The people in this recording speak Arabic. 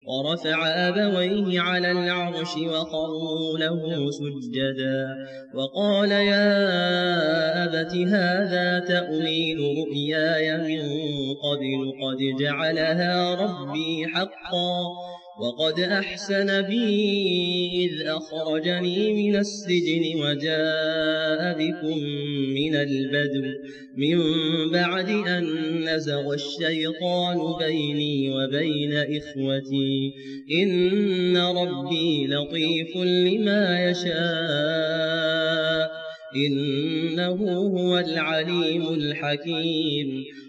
ورفع أبويه على العرش وخروا له سجدا وقال يا أبت هذا تأويل رؤياي من قبل قد جعلها ربي حقا وقد أحسن بي إذ أخرجني من السجن وجاء بكم من البدو من بعد أن نزغ الشيطان بيني وبين إخوتي إن ربي لطيف لما يشاء إنه هو العليم الحكيم